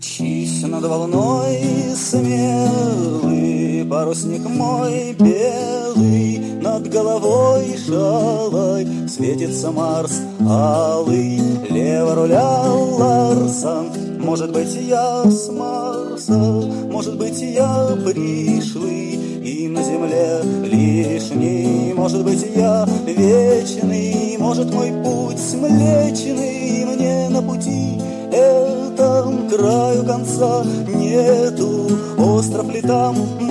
Мчись над волной смелый, парусник мой белый, над головой шалай, светится Марс алый, лево руля Ларсон. Может быть, я с Марса, может быть, я пришлый и на земле лишний, может быть, я вечный, может, мой путь млечный, мне на пути этом краю конца нету. Остров ли там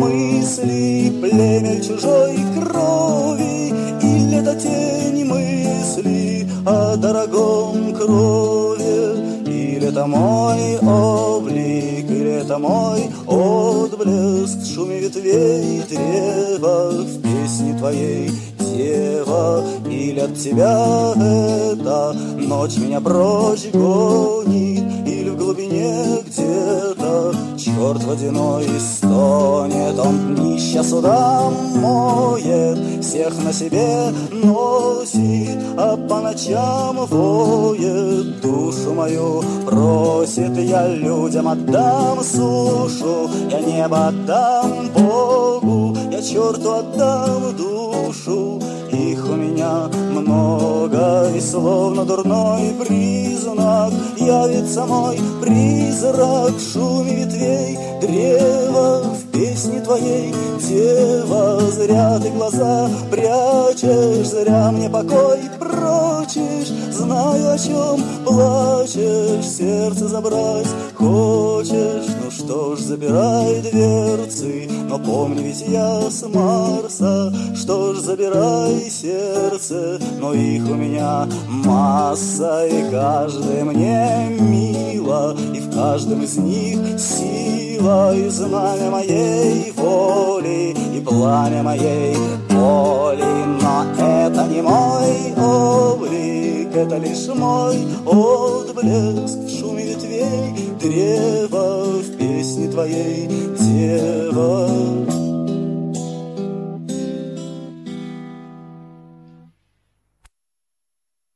мысли, племя чужой крови, или это тень мысли о дорогом крови, или это мой облик, или это мой отблеск в шуме ветвей древа, в песне твоей, дева, или от тебя эта ночь меня прочь гонит, или в глубине где-то черт водяной стонет. Он днища суда моет, всех на себе носит, а по ночам воет, душу мою просит. Я людям отдам сушу, я небо отдам Богу, я черту отдам душу. Их у меня много, и словно дурной признак явится мой призрак в шуме ветвей древа, в песне твоей, дева. Зря ты глаза прячешь, зря мне покой прочишь, знаю, о чем плачешь, сердце забрать хочешь. Ну что ж, забирай дверцы, но помни, ведь я с Марса. Что ж, забирай сердце, но их у меня масса, и каждая мне мила, и в каждом из них сила, и знамя моей воли, и пламя моей боли. Но это не мой облик, это лишь мой отблеск в шуме ветвей древа, в песне твоей,